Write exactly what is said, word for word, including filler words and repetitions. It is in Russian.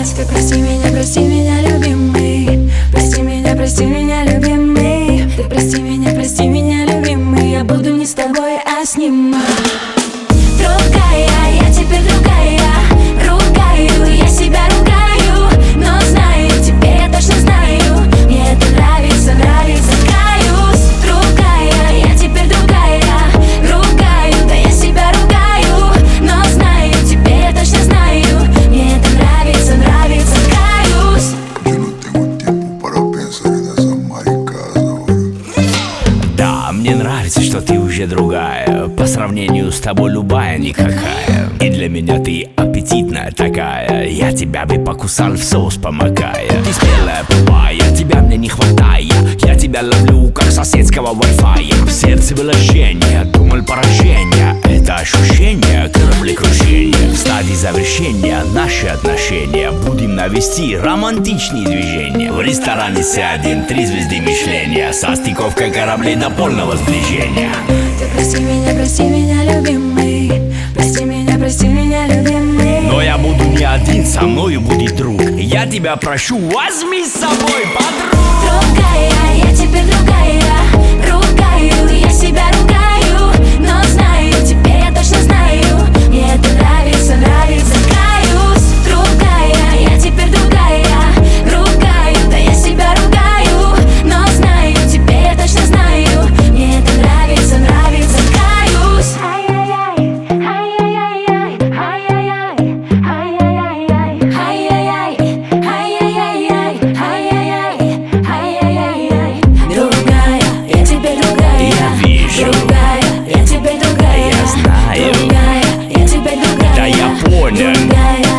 Ты прости меня, прости меня, любимый. Прости меня, прости меня, любимый. Ты прости меня, прости меня, любимый. Я буду не с тобой, а с ним. Другая, я теперь другая. Ругаю, я себя ругаю. Но знаю, теперь я точно знаю. Мне это нравится, нравится, каюсь. Другая, я теперь другая. Ругаю, да я себя ругаю. Но знаю, теперь я точно знаю. Мне это нравится, нравится, каюсь. Yo no tengo tiempo para pensar en esas maricadas ahora. Да, мне нравится, что ты уже другая. По сравнению с тобой любая никакая. И для меня ты аппетитная такая. Я тебя бы покусал в соус помогая. Ты смелая, тупая, тебя мне не хватает. Я тебя ловлю, как соседского вай-фая. В сердце было жжение, думал поражение. Это ощущение кораблекрушения. В стадии завершения наши отношения. Будем навести романтичные движения. В ресторане сядем, три звезды Мишления. Со стыковкой кораблей до полного сближения. Ты прости меня, прости меня, любимый. Прости меня, прости меня, любимый. Но я буду не один, со мною будет друг. Я тебя прошу, возьми с собой подруг. Другая, я теперь другая. Ругаю, я себя ругаю. Но знаю, теперь я точно знаю. Мне это нравится, нравится, каюсь. Другая, я теперь другая. Ругаю, да я себя ругаю. Но знаю, теперь я точно знаю. Мне это нравится, нравится, каюсь. Ай-яй-яй, ай-яй-яй, ай-яй-яй, ай-яй-яй, ай-яй-яй, ай-яй-яй, ай-яй-яй. Другая, я теперь другая. Я вижу. Другая, я теперь другая. Я знаю. Другая, я теперь другая. Да я понял. Другая,